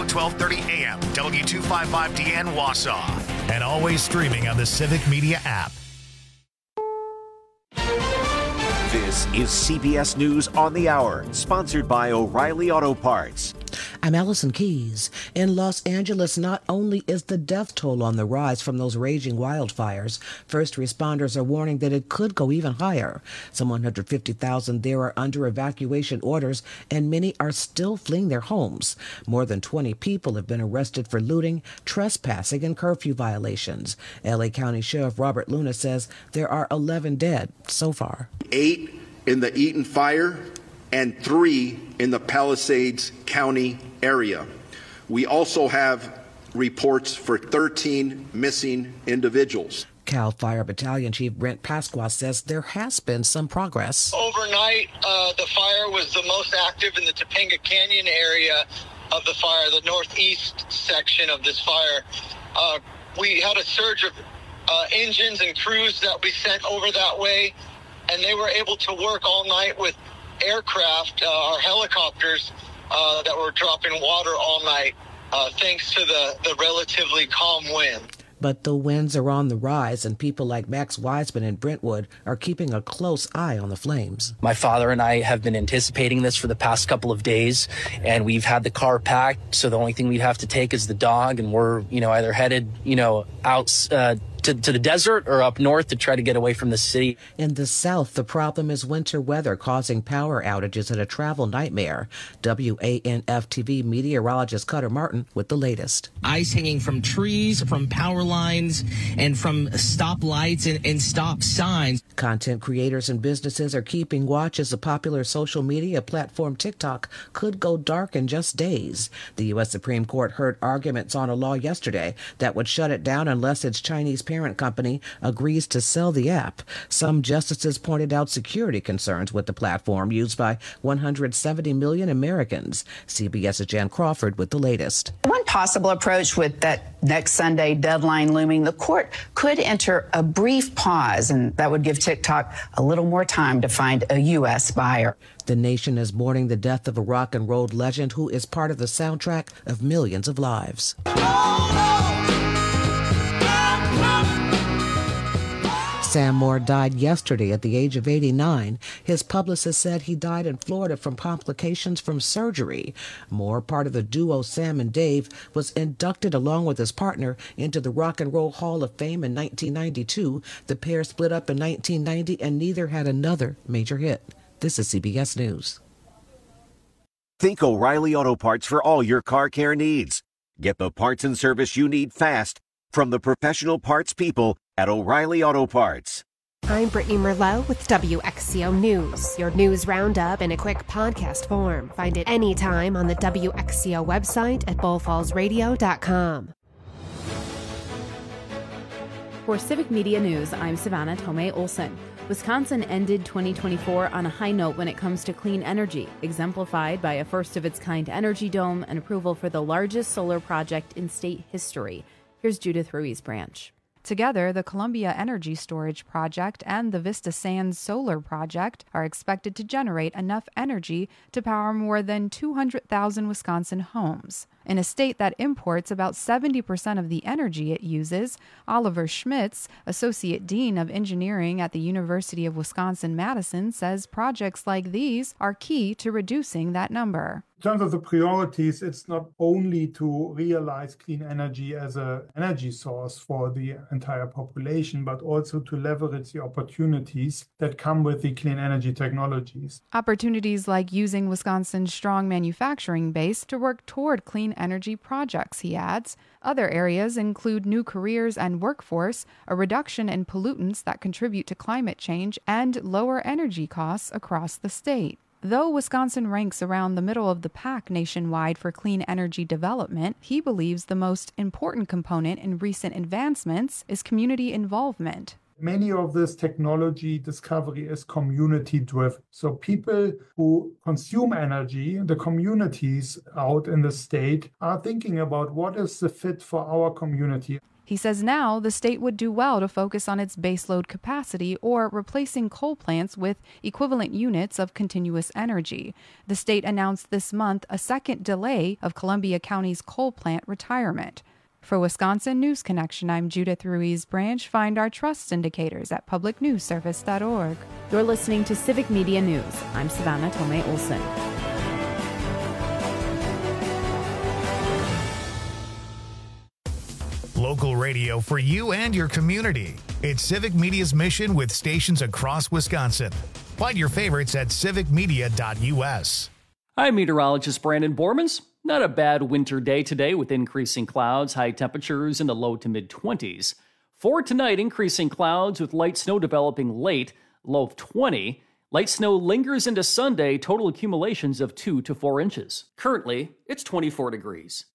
1230 AM, W255DN Wausau. And always streaming on the Civic Media app. This is CBS News on the Hour, sponsored by O'Reilly Auto Parts. I'm Allison Keyes. In Los Angeles, not only is the death toll on the rise from those raging wildfires, first responders are warning that it could go even higher. Some 150,000 there are under evacuation orders, and many are still fleeing their homes. More than 20 people have been arrested for looting, trespassing, and curfew violations. L.A. County Sheriff Robert Luna says there are 11 dead so far. 8 in the Eaton fire and 3 in the Palisades County area. We also have reports for 13 missing individuals. CAL Fire Battalion Chief Brent Pasqua says there has been some progress. Overnight, the fire was the most active in the Topanga Canyon area of the fire, the northeast section of this fire. We had a surge of engines and crews that we sent over that way, and they were able to work all night with aircraft, our helicopters that were dropping water all night, thanks to the relatively calm wind. But the winds are on the rise, and people like Max Wiseman in Brentwood are keeping a close eye on the flames. My father and I have been anticipating this for the past couple of days, and we've had the car packed, so the only thing we'd have to take is the dog, and we're, either headed, out to the desert or up north to try to get away from the city. In the south, the problem is winter weather causing power outages and a travel nightmare. WANF-TV meteorologist Cutter Martin with the latest. Ice hanging from trees, from power lines, and from stop lights and stop signs. Content creators and businesses are keeping watch as the popular social media platform TikTok could go dark in just days. The U.S. Supreme Court heard arguments on a law yesterday that would shut it down unless its Chinese parent company agrees to sell the app. Some justices pointed out security concerns with the platform used by 170 million Americans. CBS's Jan Crawford with the latest. One possible approach with that next Sunday deadline looming, the court could enter a brief pause, and that would give TikTok a little more time to find a U.S. buyer. The nation is mourning the death of a rock and roll legend who is part of the soundtrack of millions of lives. Sam Moore died yesterday at the age of 89. His publicist said he died in Florida from complications from surgery. Moore, part of the duo Sam and Dave, was inducted along with his partner into the Rock and Roll Hall of Fame in 1992. The pair split up in 1990 and neither had another major hit. This is CBS News. Think O'Reilly Auto Parts for all your car care needs. Get the parts and service you need fast from the professional parts people at O'Reilly Auto Parts. I'm Brittany Merlot with WXCO News, your news roundup in a quick podcast form. Find it anytime on the WXCO website at bullfallsradio.com. For Civic Media News, I'm Savannah Tomei Olson. Wisconsin ended 2024 on a high note when it comes to clean energy, exemplified by a first-of-its-kind energy dome and approval for the largest solar project in state history. Here's Judith Ruiz Branch. Together, the Columbia Energy Storage Project and the Vista Sands Solar Project are expected to generate enough energy to power more than 200,000 Wisconsin homes. In a state that imports about 70% of the energy it uses, Oliver Schmitz, Associate Dean of Engineering at the University of Wisconsin-Madison, says projects like these are key to reducing that number. In terms of the priorities, it's not only to realize clean energy as an energy source for the entire population, but also to leverage the opportunities that come with the clean energy technologies. Opportunities like using Wisconsin's strong manufacturing base to work toward clean energy projects, he adds. Other areas include new careers and workforce, a reduction in pollutants that contribute to climate change, and lower energy costs across the state. Though Wisconsin ranks around the middle of the pack nationwide for clean energy development, he believes the most important component in recent advancements is community involvement. Many of this technology discovery is community driven. So people who consume energy, the communities out in the state, are thinking about what is the fit for our community. He says now the state would do well to focus on its baseload capacity or replacing coal plants with equivalent units of continuous energy. The state announced this month a second delay of Columbia County's coal plant retirement. For Wisconsin News Connection, I'm Judith Ruiz Branch. Find our trust indicators at publicnewsservice.org. You're listening to Civic Media News. I'm Savannah Tomei Olson. Local radio for you and your community. It's Civic Media's mission with stations across Wisconsin. Find your favorites at civicmedia.us. I'm meteorologist Brandon Bormans. Not a bad winter day today with increasing clouds, high temperatures in the low to mid-20s. For tonight, increasing clouds with light snow developing late, low of 20. Light snow lingers into Sunday, total accumulations of 2 to 4 inches. Currently, it's 24 degrees.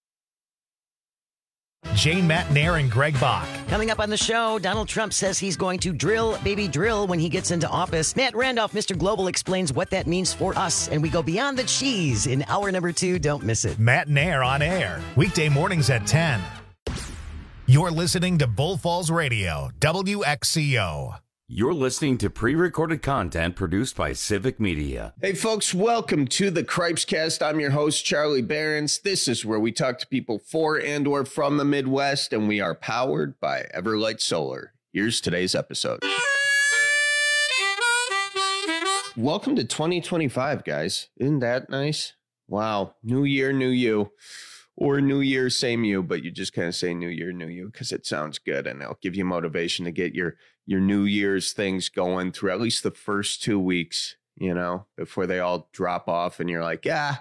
Jane Matnair and Greg Bach. Coming up on the show, Donald Trump says he's going to drill, baby drill, when he gets into office. Matt Randolph, Mr. Global, explains what that means for us, and we go beyond the cheese in hour number 2. Don't miss it. Matnair on air, weekday mornings at 10. You're listening to Bull Falls Radio, WXCO. You're listening to pre-recorded content produced by Civic Media. Hey folks, welcome to the Cripescast. I'm your host, Charlie Behrens. This is where we talk to people for and or from the Midwest, and we are powered by Everlight Solar. Here's today's episode. Welcome to 2025, guys. Isn't that nice? Wow. New year, new you. Or New Year, same you, but you just kind of say New Year, new you because it sounds good and it'll give you motivation to get your New Year's things going through at least the first 2 weeks, you know, before they all drop off and you're like, yeah,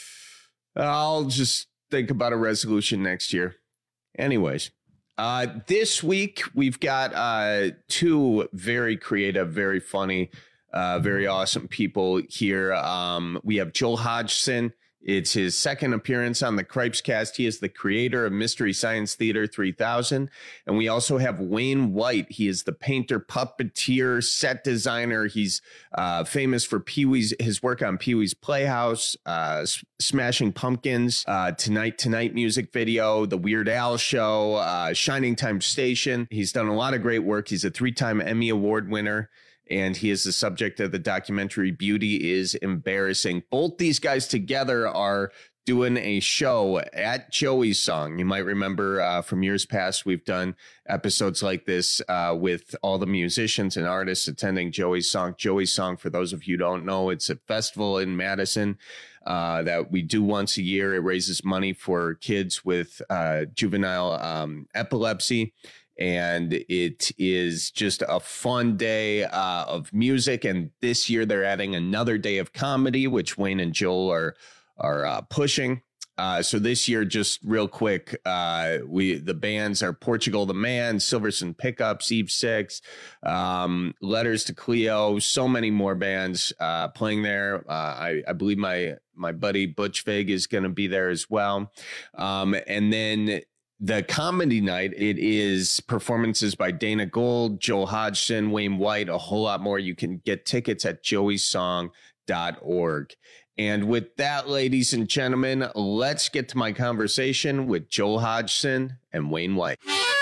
I'll just think about a resolution next year. Anyways, this week we've got 2 very creative, very funny, very awesome people here. We have Joel Hodgson. It's his second appearance on the Cripescast. He is the creator of Mystery Science Theater 3000. And we also have Wayne White. He is the painter, puppeteer, set designer. He's famous for his work on Pee-wee's Playhouse, Smashing Pumpkins, Tonight music video, The Weird Al Show, Shining Time Station. He's done a lot of great work. He's a 3-time Emmy Award winner. And he is the subject of the documentary Beauty is Embarrassing. Both these guys together are doing a show at Joey's Song. You might remember from years past, we've done episodes like this with all the musicians and artists attending Joey's Song. Joey's Song, for those of you who don't know, it's a festival in Madison that we do once a year. It raises money for kids with juvenile epilepsy. And it is just a fun day of music. And this year they're adding another day of comedy, which Wayne and Joel are pushing. So this year, just real quick, the bands are Portugal the Man, Silverson Pickups, Eve 6, Letters to Cleo, so many more bands playing there. I believe my buddy Butch Vig is going to be there as well. And then the comedy night, it is performances by Dana Gold, Joel Hodgson, Wayne White, a whole lot more. You can get tickets at joeysong.org. And with that, ladies and gentlemen, let's get to my conversation with Joel Hodgson and Wayne White.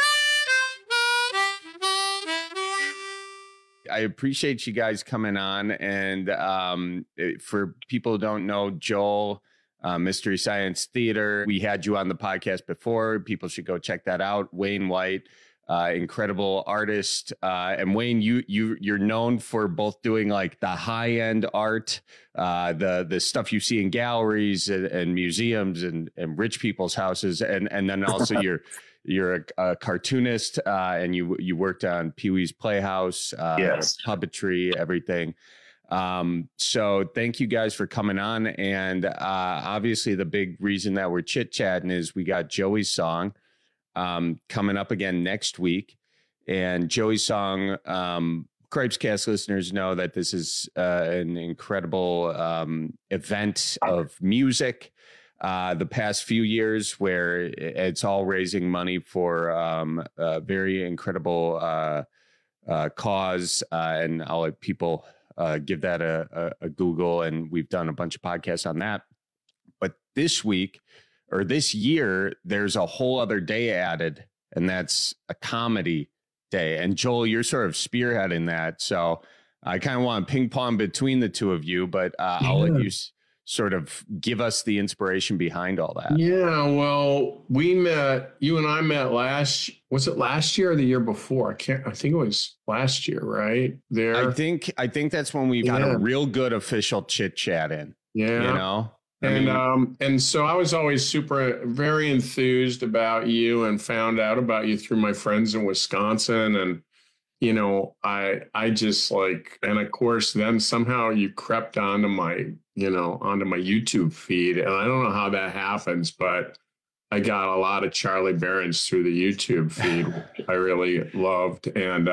I appreciate you guys coming on. And for people who don't know, Joel, Mystery Science Theater. We had you on the podcast before. People should go check that out. Wayne White, incredible artist. And Wayne, you're known for both doing like the high end art, the stuff you see in galleries and museums and rich people's houses, and then also you're a cartoonist, and you worked on Pee-wee's Playhouse, yes, puppetry, everything. So thank you guys for coming on. And obviously the big reason that we're chit-chatting is we got Joey's Song coming up again next week. And Joey's Song, Cripescast listeners know that this is an incredible event of music the past few years, where it's all raising money for a very incredible cause, and I'll let people give that a Google, and we've done a bunch of podcasts on that. But this week or this year, there's a whole other day added, and that's a comedy day. And Joel, you're sort of spearheading that, so I kind of want to ping pong between the two of you, but I'll let you sort of give us the inspiration behind all that. Yeah, well, you and I met was it last year or the year before? I think it was last year, right? I think that's when we got a real good official chit chat in. Yeah. And so I was always very enthused about you and found out about you through my friends in Wisconsin. And, I just and of course, then somehow you crept onto my YouTube feed. And I don't know how that happens, but I got a lot of Charlie Berens through the YouTube feed, which I really loved. And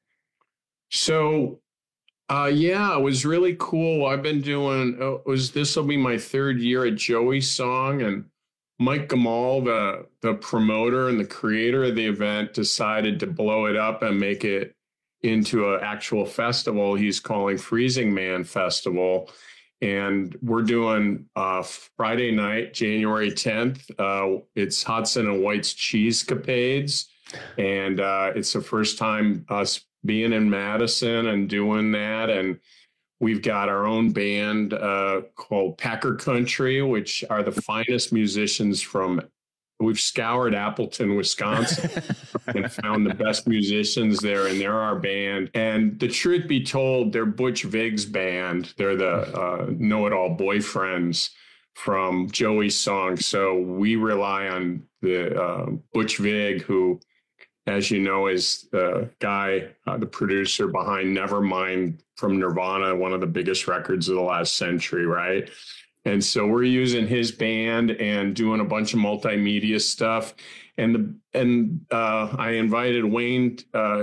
it was really cool. I've been doing, this will be my third year at Joey Song, and Mike Gamal, the promoter and the creator of the event, decided to blow it up and make it into an actual festival he's calling Freezing Man Festival. And we're doing Friday night, January 10th. It's Hudson and White's Cheesecapades. And it's the first time us being in Madison and doing that. And we've got our own band called Packer Country, which are the finest musicians we've scoured Appleton, Wisconsin and found the best musicians there. And they're our band. And the truth be told, they're Butch Vig's band. They're the know-it-all boyfriends from Joey's Song. So we rely on the Butch Vig, who, as you know, is the guy, the producer behind Nevermind from Nirvana, one of the biggest records of the last century, right? And so we're using his band and doing a bunch of multimedia stuff. And I invited Wayne,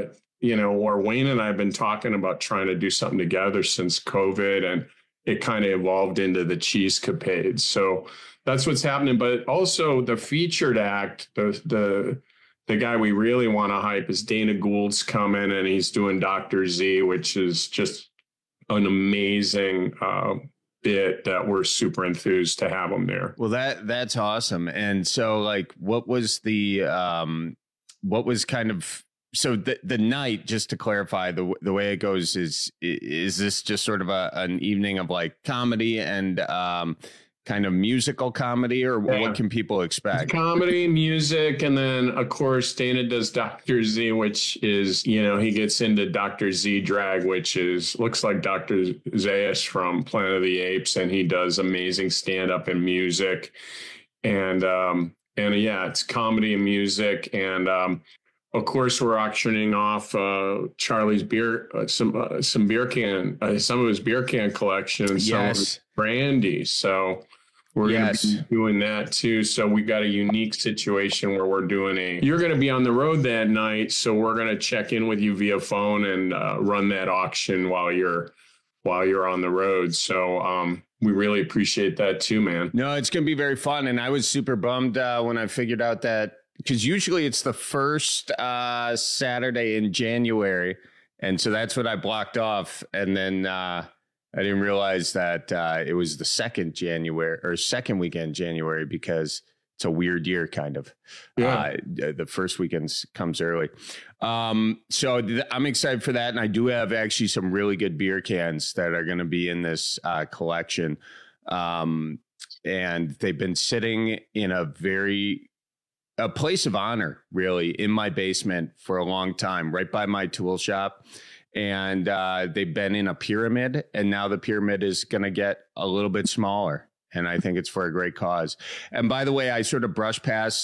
Wayne and I have been talking about trying to do something together since COVID, and it kind of evolved into the Cheesecapades. So that's what's happening. But also the featured act, the guy we really want to hype is Dana Gould's coming, and he's doing Dr. Z, which is just an amazing bit that we're super enthused to have him there. Well, that's awesome. And so what was kind of, so the night, just to clarify, the way it goes is this just sort of an evening of comedy and kind of musical comedy, or what can people expect? Comedy, music, and then of course Dana does Dr. Z, which is, he gets into Dr. Z drag, which looks like Dr. Zaius from Planet of the Apes, and he does amazing stand-up and music. And it's comedy and music. And of course, we're auctioning off Charlie's beer, some of his beer can collection, and some of his brandy. So we're going to be doing that too. So we got a unique situation where we're doing you're going to be on the road that night. So we're going to check in with you via phone and run that auction while you're on the road. So we really appreciate that too, man. No, it's going to be very fun. And I was super bummed when I figured out that, because usually it's the first Saturday in January. And so that's what I blocked off. And then I didn't realize that it was the second weekend January, because it's a weird year, kind of. Yeah. The first weekend comes early. So I'm excited for that. And I do have actually some really good beer cans that are going to be in this collection. And they've been sitting in a place of honor, really, in my basement for a long time, right by my tool shop. And they've been in a pyramid, and now the pyramid is going to get a little bit smaller. And I think it's for a great cause. And by the way, I sort of brushed past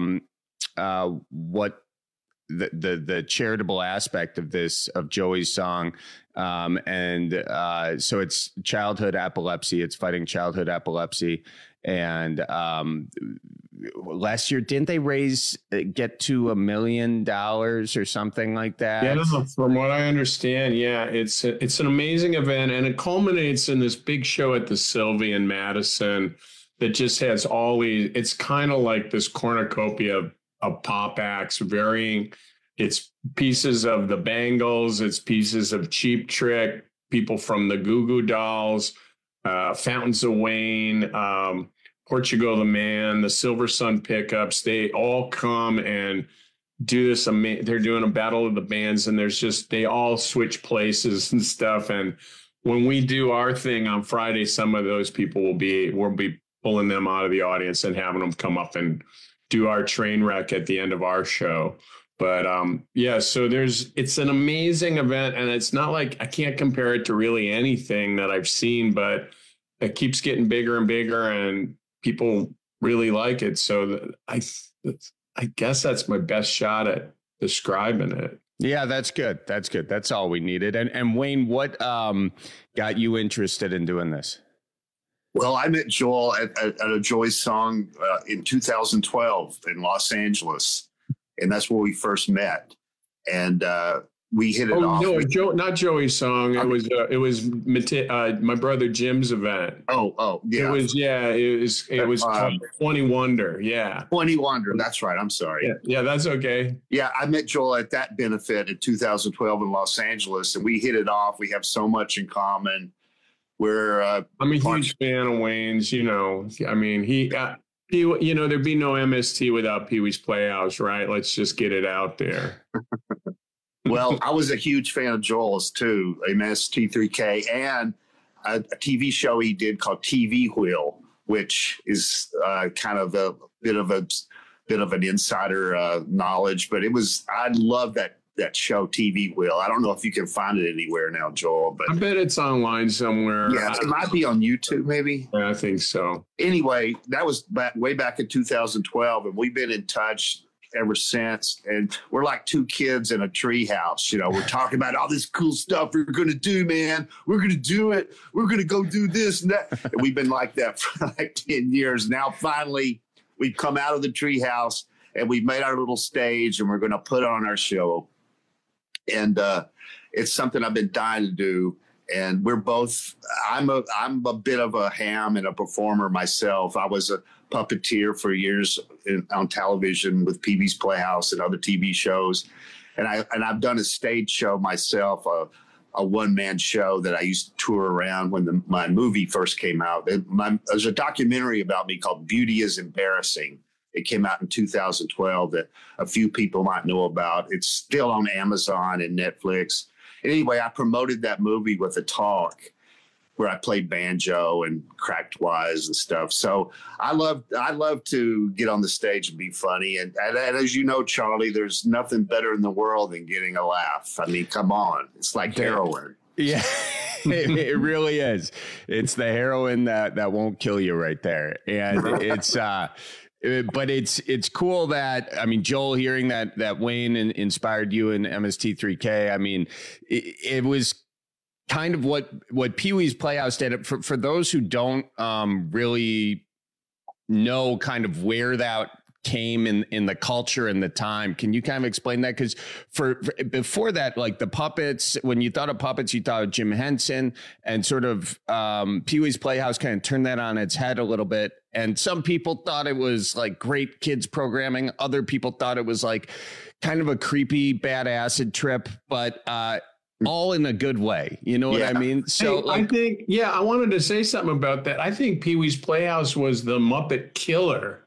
what the charitable aspect of Joey's Song. So it's childhood epilepsy. It's fighting childhood epilepsy. And last year, didn't they get to $1 million or something like that? Yeah, from what I understand, it's an amazing event, and it culminates in this big show at the Sylvie in Madison that just has all these. It's kind of like this cornucopia of pop acts, varying It's pieces of the Bangles. It's pieces of Cheap Trick, people from the Goo Goo Dolls, Fountains of Wayne, Portugal the Man, the Silver Sun Pickups. They all come and do this. They're doing a battle of the bands, and they all switch places and stuff. And when we do our thing on Friday, some of those people we'll be pulling them out of the audience and having them come up and do our train wreck at the end of our show. But so it's an amazing event, and it's not like I can't compare it to really anything that I've seen, but it keeps getting bigger and bigger, and people really like it. So I guess that's my best shot at describing it. Yeah, that's good. That's good. That's all we needed. And Wayne, what got you interested in doing this? Well, I met Joel at a Joy Song in 2012 in Los Angeles, and that's where we first met. And we hit it off. No, not Joey's song. It was my brother Jim's event. Oh, yeah. It was called 20 Wonder. Yeah. 20 Wonder. That's right. I'm sorry. Yeah, that's okay. Yeah, I met Joel at that benefit in 2012 in Los Angeles, and we hit it off. We have so much in common. I'm a huge fan of Wayne's. I mean, there'd be no MST without Pee Wee's Playhouse, right? Let's just get it out there. Well, I was a huge fan of Joel's too, MST3K, and a TV show he did called TV Wheel, which is kind of a bit of an insider knowledge. But I love that show, TV Wheel. I don't know if you can find it anywhere now, Joel, but I bet it's online somewhere. Yeah, it might be on YouTube, maybe. Yeah, I think so. Anyway, that was way back in 2012, and we've been in touch ever since. And we're like two kids in a tree house. We're talking about all this cool stuff we're going to do, man. We're going to do it. We're going to go do this and that. And we've been like that for like 10 years. Now, finally, we've come out of the tree house and we've made our little stage, and we're going to put on our show. And it's something I've been dying to do. And we're both, I'm a bit of a ham and a performer myself. I was a puppeteer for years on television with Pee Wee's Playhouse and other TV shows. And I've done a stage show myself, a one-man show that I used to tour around when my movie first came out. There's a documentary about me called Beauty is Embarrassing. It came out in 2012 that a few people might know about. It's still on Amazon and Netflix. And anyway, I promoted that movie with a talk where I played banjo and cracked wise and stuff. So I love to get on the stage and be funny. And as you know, Charlie, there's nothing better in the world than getting a laugh. I mean, come on. It's like heroin. Yeah, it really is. It's the heroin that won't kill you right there. And it's but it's cool that, I mean, Joel, hearing that Wayne inspired you in MST3K. I mean, it was kind of what Pee Wee's Playhouse did. For those who don't really know kind of where that came in the culture and the time, can you kind of explain that? Because for before that, like the puppets, when you thought of puppets, you thought of Jim Henson, and sort of Pee Wee's Playhouse kind of turned that on its head a little bit. And some people thought it was like great kids programming. Other people thought it was like kind of a creepy, bad acid trip, but all in a good way. You know what I mean? So I think, I wanted to say something about that. I think Pee Wee's Playhouse was the Muppet killer.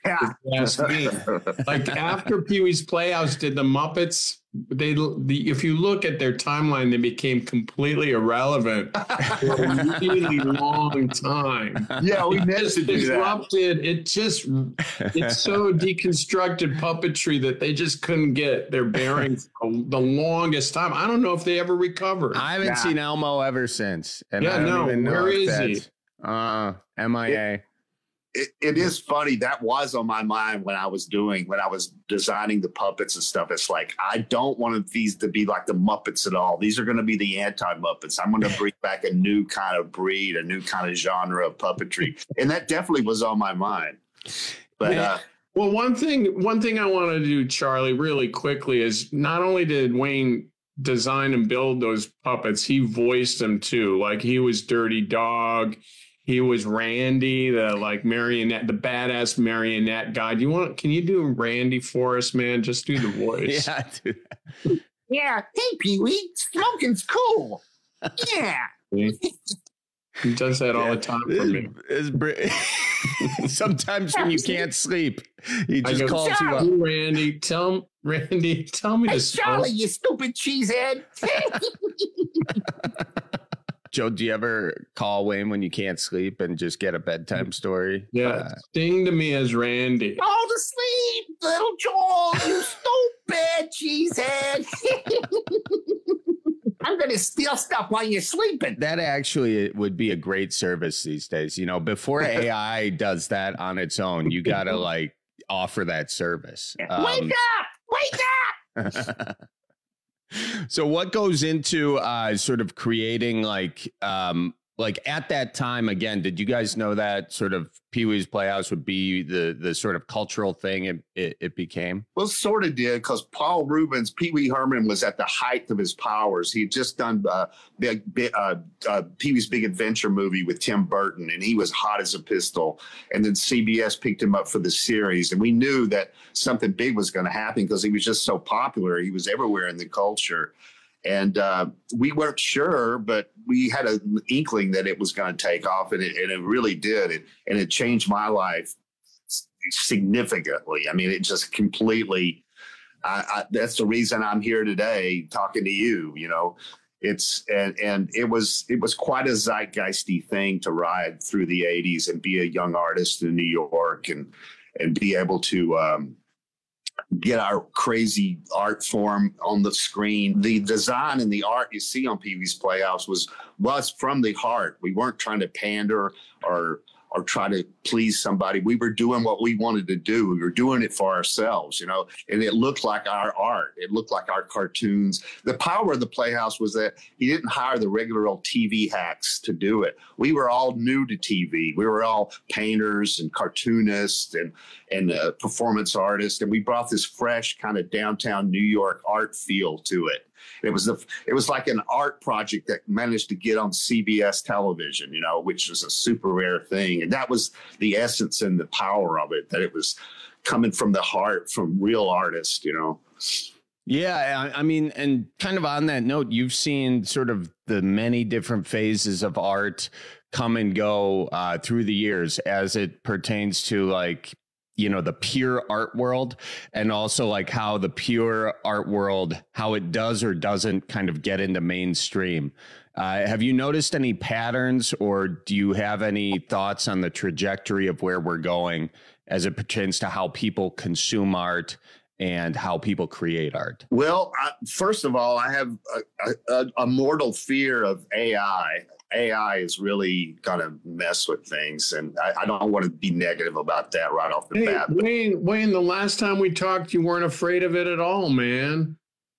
Like after Pee Wee's Playhouse did the Muppets, if you look at their timeline, they became completely irrelevant for a really long time. Yeah, we managed to do that. It's so deconstructed puppetry that they just couldn't get their bearings the longest time. I don't know if they ever recovered. I haven't seen Elmo ever since. And where is he? MIA. It is funny. That was on my mind when I was designing the puppets and stuff. It's like, I don't want these to be like the Muppets at all. These are going to be the anti-Muppets. I'm going to bring back a new kind of breed, a new kind of genre of puppetry. And that definitely was on my mind. But well, one thing I want to do, Charlie, really quickly is not only did Wayne design and build those puppets, he voiced them too. Like he was Dirty Dog. he was Randy, the like marionette, the badass marionette guy. Can you do Randy for us, man? Just do the voice. Yeah, do that. Yeah. Hey, Pee-wee, smoking's cool. Yeah. He does that all the time for me. Sometimes when you can't sleep, he just calls you up. Randy, tell me to Charlie, you stupid cheesehead. Joe, do you ever call Wayne when you can't sleep and just get a bedtime story? Yeah, sing to me as Randy. Fall to sleep, little Joel, you stupid cheesehead. I'm going to steal stuff while you're sleeping. That actually would be a great service these days. You know, before AI does that on its own, you got to like offer that service. Wake up! Wake up! So what goes into sort of creating like at that time, again, did you guys know that sort of Pee-wee's Playhouse would be the sort of cultural thing it became? Well, sort of did, because Paul Reubens, Pee-wee Herman was at the height of his powers. He'd just done Pee-wee's Big Adventure movie with Tim Burton, and he was hot as a pistol. And then CBS picked him up for the series, and we knew that something big was going to happen because he was just so popular. He was everywhere in the culture. And we weren't sure, but we had an inkling that it was going to take off, and it really did. It changed my life significantly. I mean, it just completely. That's the reason I'm here today talking to you. You know, and it was quite a zeitgeisty thing to ride through the '80s and be a young artist in New York and be able to. Get our crazy art form on the screen. The design and the art you see on Pee-wee's Playhouse was from the heart. We weren't trying to pander or try to please somebody. We were doing what we wanted to do. We were doing it for ourselves, you know, and it looked like our art. It looked like our cartoons. The power of the Playhouse was that he didn't hire the regular old TV hacks to do it. We were all new to TV. We were all painters and cartoonists and performance artists. And we brought this fresh kind of downtown New York art feel to it. It was like an art project that managed to get on CBS television, you know, which was a super rare thing. And that was the essence and the power of it, that it was coming from the heart, from real artists, you know. Yeah, I mean, and kind of on that note, you've seen sort of the many different phases of art come and go through the years as it pertains to like, you know, the pure art world, and also like how the pure art world, how it does or doesn't kind of get into mainstream. Have you noticed any patterns, or do you have any thoughts on the trajectory of where we're going as it pertains to how people consume art and how people create art? Well, first of all, I have a mortal fear of AI. AI is really going to mess with things, and I don't want to be negative about that right off the bat. Wayne, the last time we talked, you weren't afraid of it at all, man.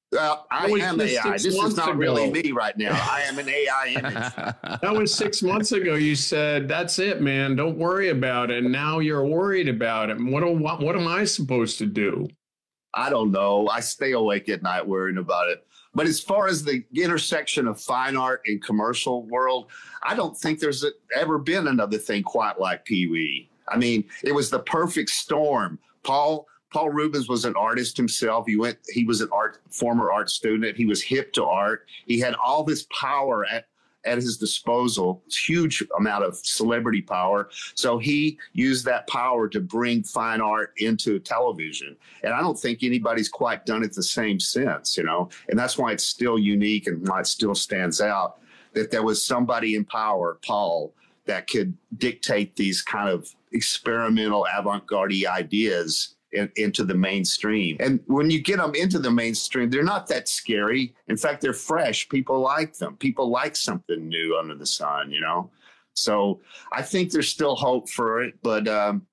I am AI. This is not really me right now. I am an AI image. That was 6 months ago. You said, that's it, man. Don't worry about it. And now you're worried about it. What am I supposed to do? I don't know. I stay awake at night worrying about it. But as far as the intersection of fine art and commercial world, I don't think there's ever been another thing quite like Pee-wee. I mean, it was the perfect storm. Paul Reubens was an artist himself. He was former art student. He was hip to art. He had all this power at his disposal, huge amount of celebrity power. So he used that power to bring fine art into television. And I don't think anybody's quite done it the same since, you know, and that's why it's still unique and why it still stands out, that there was somebody in power, Paul, that could dictate these kind of experimental avant-garde ideas into the mainstream. And when you get them into the mainstream, they're not that scary. In fact, they're fresh. People like them. People like something new under the sun, you know? So I think there's still hope for it, but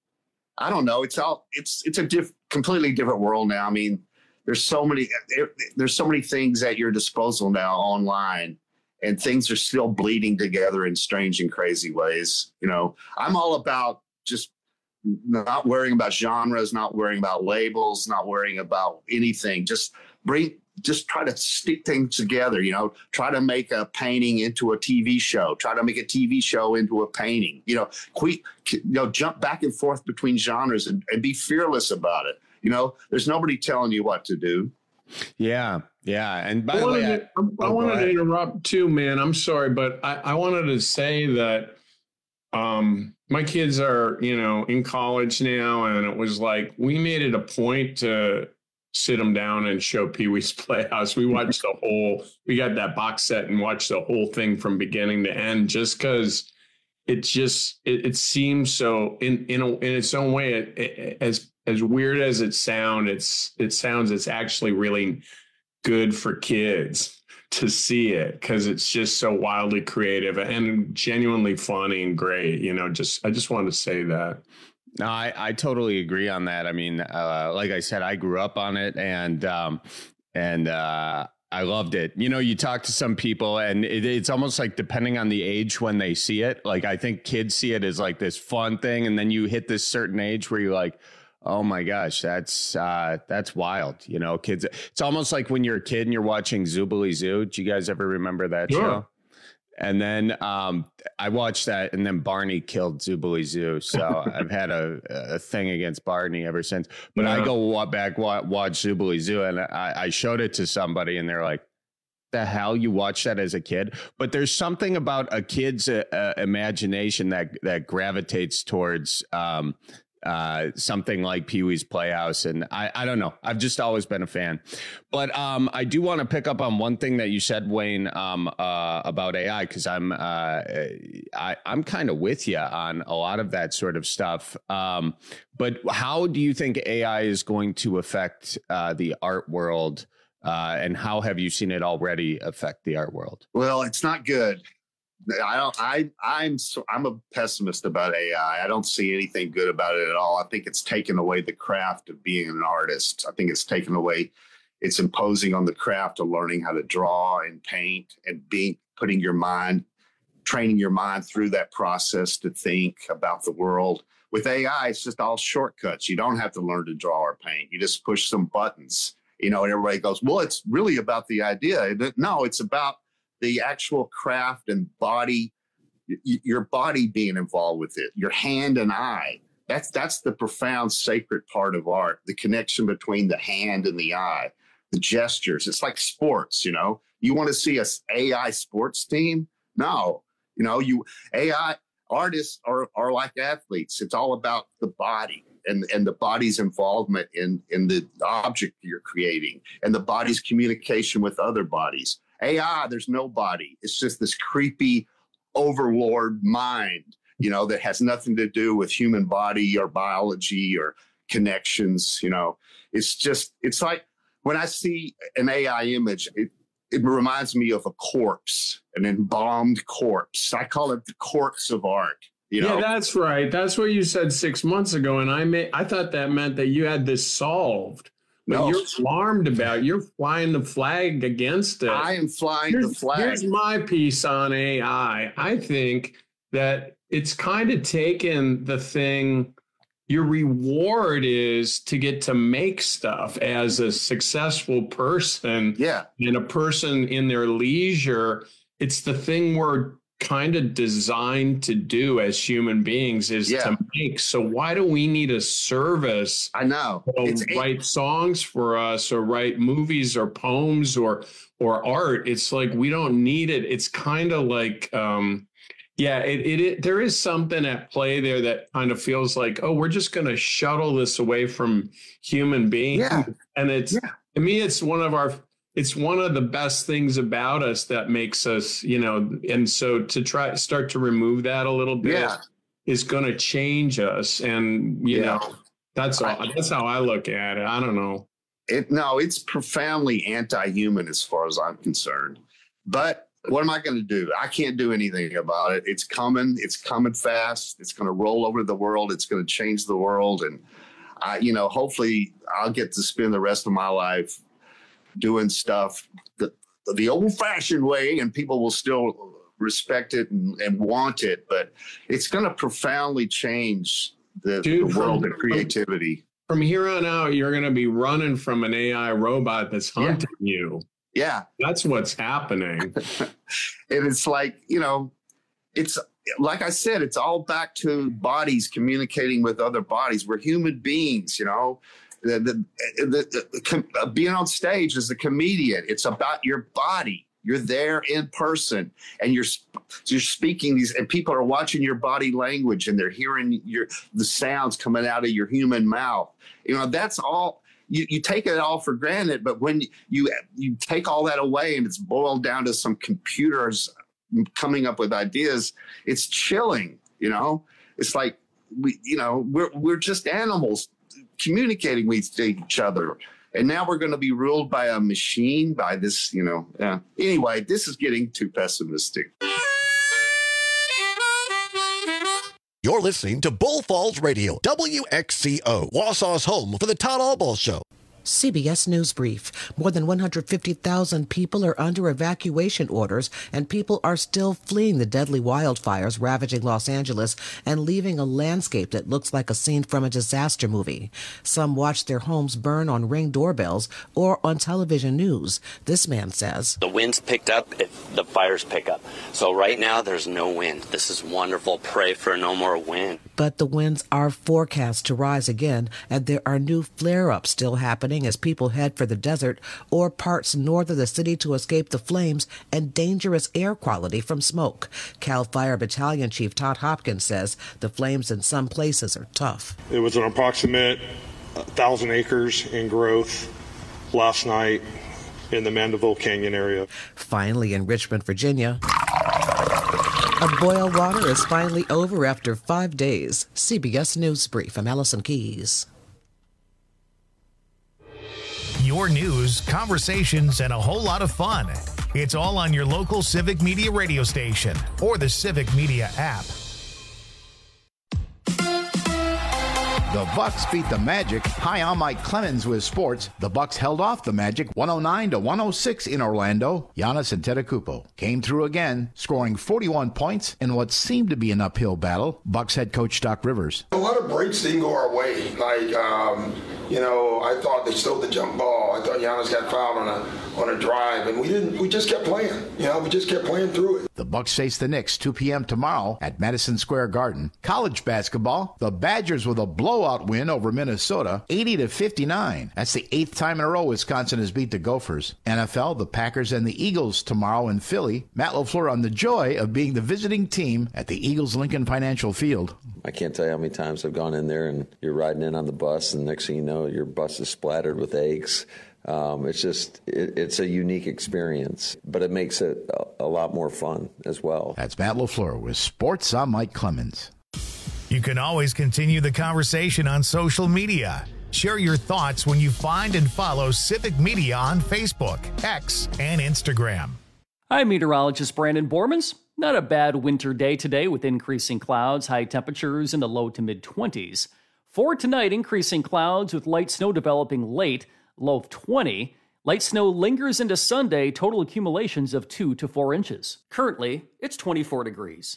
I don't know. It's a completely different world now. I mean, there's so many things at your disposal now online, and things are still bleeding together in strange and crazy ways. You know, I'm all about just not worrying about genres, not worrying about labels, not worrying about anything. Just just try to stick things together, you know, try to make a painting into a TV show, try to make a TV show into a painting, jump back and forth between genres and be fearless about it. You know, there's nobody telling you what to do. Yeah. And by the way, I wanted to interrupt too, man. I'm sorry, but I wanted to say that my kids are, in college now, and it was like we made it a point to sit them down and show Pee-wee's Playhouse. We watched we got that box set and watched the whole thing from beginning to end, just because it seems so in its own way, as weird as it sounds, it's actually really good for kids to see it, because it's just so wildly creative and genuinely funny and great. I just wanted to say that. No, I totally agree on that. I mean, like I said, I grew up on it, and I loved it. You talk to some people, and it's almost like depending on the age when they see it. Like, I think kids see it as like this fun thing, and then you hit this certain age where you're like, oh my gosh, that's wild. Kids, it's almost like when you're a kid and you're watching Zoobilee Zoo. Do you guys ever remember that show? And then I watched that, and then Barney killed Zoobilee Zoo. So I've had a thing against Barney ever since. But I go watch Zoobilee Zoo, and I showed it to somebody, and they're like, the hell, you watched that as a kid? But there's something about a kid's imagination that gravitates towards something like Pee-wee's Playhouse. And I don't know. I've just always been a fan. But I do want to pick up on one thing that you said, Wayne, about AI, because I'm kind of with you on a lot of that sort of stuff. But how do you think AI is going to affect the art world? And how have you seen it already affect the art world? Well, it's not good. I'm a pessimist about AI. I don't see anything good about it at all. I think it's taken away the craft of being an artist. I think it's imposing on the craft of learning how to draw and paint and training your mind through that process to think about the world. With AI, it's just all shortcuts. You don't have to learn to draw or paint. You just push some buttons, and everybody goes, well, it's really about the idea. No, it's about the actual craft and body, your body being involved with it, your hand and eye. That's the profound sacred part of art, the connection between the hand and the eye, the gestures. It's like sports, You want to see an AI sports team? No. AI artists are like athletes. It's all about the body and the body's involvement in the object you're creating, and the body's communication with other bodies. AI, there's no body. It's just this creepy overlord mind, that has nothing to do with human body or biology or connections. It's like when I see an AI image, it reminds me of a corpse, an embalmed corpse. I call it the corpse of art. Yeah, that's right. That's what you said 6 months ago. And I thought that meant that you had this solved. But you're alarmed about, you're flying the flag against it. I am flying the flag. Here's my piece on AI. I think that it's kind of taken the thing, your reward is to get to make stuff as a successful person. Yeah. And a person in their leisure. It's the thing we're kind of designed to do as human beings is to make. So why do we need a service? I know. Write songs for us, or write movies or poems or art. It's like we don't need it. It's kind of like there is something at play there that kind of feels like, oh, we're just going to shuttle this away from human beings. Yeah. And to me, it's one of the best things about us that makes us, and so to start to remove that a little bit is going to change us. And, that's how I look at it. I don't know. It's profoundly anti-human as far as I'm concerned. But what am I going to do? I can't do anything about it. It's coming. It's coming fast. It's going to roll over the world. It's going to change the world. And, hopefully I'll get to spend the rest of my life doing stuff the old-fashioned way, and people will still respect it and want it, but it's going to profoundly change the world of creativity. from here on out, you're going to be running from an AI robot that's hunting you. Yeah. That's what's happening. And it's like, it's like I said, it's all back to bodies communicating with other bodies. We're human beings, being on stage as a comedian, it's about your body. You're there in person, and you're speaking these, and people are watching your body language, and they're hearing the sounds coming out of your human mouth. That's all. You take it all for granted, but when you take all that away and it's boiled down to some computers coming up with ideas, it's chilling. It's like we're just animals communicating with each other. And now we're going to be ruled by a machine, by this, Anyway, this is getting too pessimistic. You're listening to Bull Falls Radio, WXCO, Wausau's home for the Todd Albaugh Show. CBS News Brief. More than 150,000 people are under evacuation orders, and people are still fleeing the deadly wildfires ravaging Los Angeles and leaving a landscape that looks like a scene from a disaster movie. Some watch their homes burn on Ring doorbells or on television news. This man says, the winds picked up, the fires pick up. So right now there's no wind. This is wonderful. Pray for no more wind. But the winds are forecast to rise again, and there are new flare-ups still happening as people head for the desert or parts north of the city to escape the flames and dangerous air quality from smoke. CAL FIRE Battalion Chief Todd Hopkins says the flames in some places are tough. It was an approximate 1,000 acres in growth last night in the Mandeville Canyon area. Finally, in Richmond, Virginia, a boil water is finally over after 5 days. CBS News Brief. I'm Allison Keyes. Your news, conversations, and a whole lot of fun. It's all on your local Civic Media radio station or the Civic Media app. The Bucks beat the Magic. Hi, I'm Mike Clemens with sports. The Bucks held off the Magic 109-106 in Orlando. Giannis Antetokounmpo came through again, scoring 41 points in what seemed to be an uphill battle. Bucks head coach Doc Rivers. A lot of breaks didn't go our way. I thought they stole the jump ball. I thought Giannis got fouled on a drive, and we didn't. We just kept playing. We just kept playing through it. The Bucks face the Knicks 2 p.m. tomorrow at Madison Square Garden. College basketball, the Badgers with a blowout win over Minnesota, 80-59. That's the 8th time in a row Wisconsin has beat the Gophers. NFL, the Packers and the Eagles tomorrow in Philly. Matt LaFleur on the joy of being the visiting team at the Eagles Lincoln Financial Field. I can't tell you how many times I've gone in there and you're riding in on the bus, and next thing you know, your bus is splattered with eggs. It's a unique experience, but it makes it a lot more fun as well. That's Matt LaFleur with Sports. I'm Mike Clemens. You can always continue the conversation on social media. Share your thoughts when you find and follow Civic Media on Facebook, X, and Instagram. I'm meteorologist Brandon Bormans. Not a bad winter day today with increasing clouds, high temperatures in the low to mid-20s. For tonight, increasing clouds with light snow developing late, low of 20. Light snow lingers into Sunday, total accumulations of 2 to 4 inches. Currently, it's 24 degrees.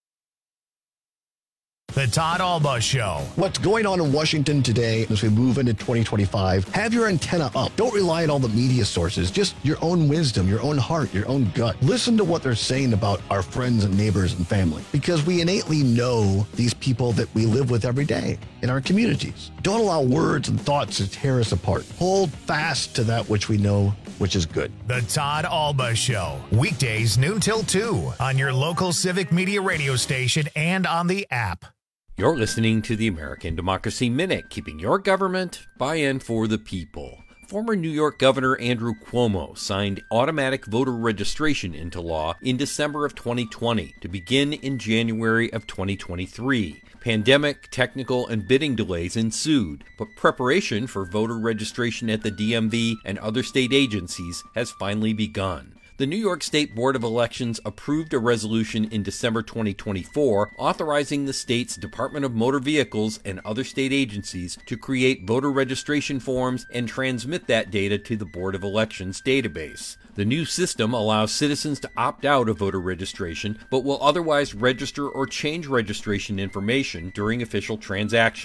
The Todd Albaugh Show. What's going on in Washington today as we move into 2025? Have your antenna up. Don't rely on all the media sources. Just your own wisdom, your own heart, your own gut. Listen to what they're saying about our friends and neighbors and family, because we innately know these people that we live with every day in our communities. Don't allow words and thoughts to tear us apart. Hold fast to that which we know, which is good. The Todd Albaugh Show. Weekdays noon till 2 on your local Civic Media radio station and on the app. You're listening to the American Democracy Minute, keeping your government by and for the people. Former New York Governor Andrew Cuomo signed automatic voter registration into law in December of 2020 to begin in January of 2023. Pandemic, technical, and bidding delays ensued, but preparation for voter registration at the DMV and other state agencies has finally begun. The New York State Board of Elections approved a resolution in December 2024 authorizing the state's Department of Motor Vehicles and other state agencies to create voter registration forms and transmit that data to the Board of Elections database. The new system allows citizens to opt out of voter registration, but will otherwise register or change registration information during official transactions.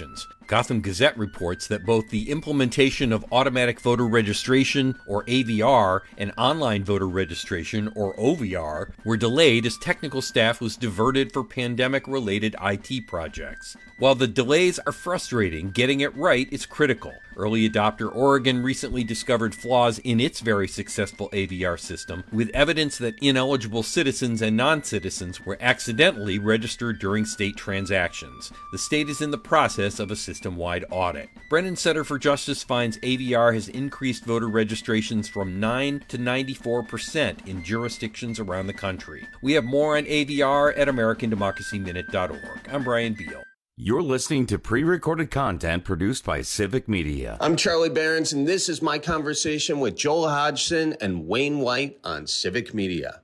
Gotham Gazette reports that both the implementation of automatic voter registration, or AVR, and online voter registration, or OVR, were delayed as technical staff was diverted for pandemic-related IT projects. While the delays are frustrating, getting it right is critical. Early adopter Oregon recently discovered flaws in its very successful AVR system, with evidence that ineligible citizens and non-citizens were accidentally registered during state transactions. The state is in the process of a system-wide audit. Brennan Center for Justice finds AVR has increased voter registrations from 9 to 94% in jurisdictions around the country. We have more on AVR at AmericanDemocracyMinute.org. I'm Brian Beal. You're listening to pre-recorded content produced by Civic Media. I'm Charlie Behrens, and this is my conversation with Joel Hodgson and Wayne White on Civic Media.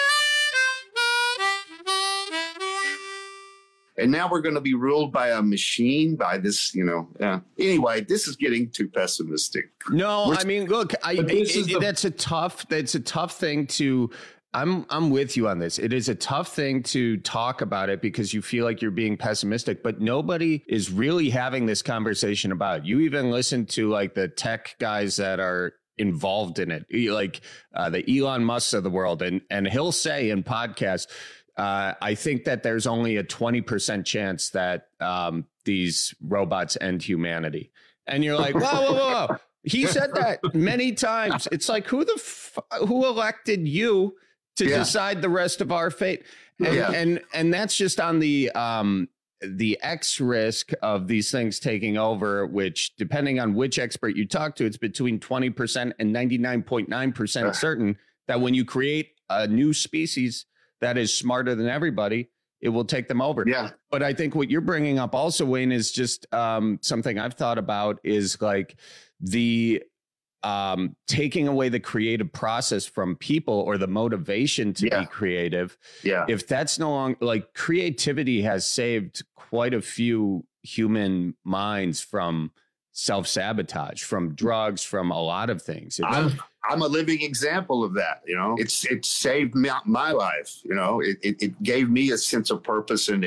And now we're going to be ruled by a machine, by this, Anyway, this is getting too pessimistic. No, I mean, look, that's a tough thing to. I'm with you on this. It is a tough thing to talk about it because you feel like you're being pessimistic, but nobody is really having this conversation about it. You even listen to like the tech guys that are involved in it, like the Elon Musk of the world, and he'll say in podcasts, I think that there's only a 20% chance that these robots end humanity. And you're like, whoa. He said that many times. It's like, who elected you to decide the rest of our fate? And that's just on the X risk of these things taking over, which depending on which expert you talk to, it's between 20% and 99.9% certain that when you create a new species that is smarter than everybody, it will take them over. Yeah. But I think what you're bringing up also, Wayne, is just something I've thought about is like the taking away the creative process from people or the motivation to be creative. Yeah. If that's no longer, like, creativity has saved quite a few human minds from self-sabotage, from drugs, from a lot of things. I'm a living example of that. It saved my life. It gave me a sense of purpose, and